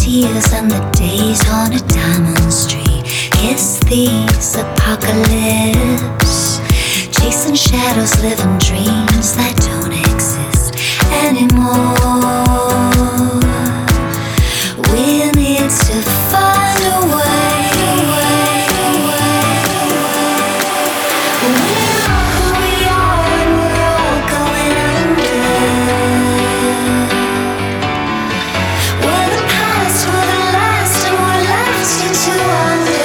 tears and the days on a diamond street. Kiss these apocalypse, chasing shadows, living dreams that don't exist anymore. We need to find a way. We are who we are and we're all going under. We're the past, we're the last, and we're left here to wonder.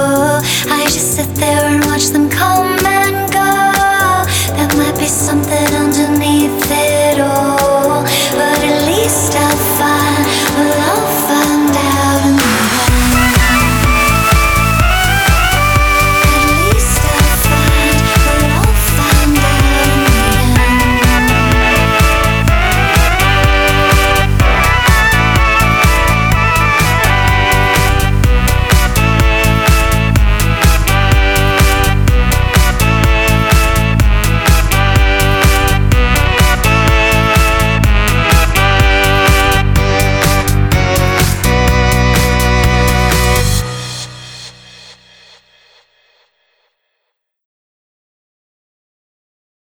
Watch them come and go. There might be something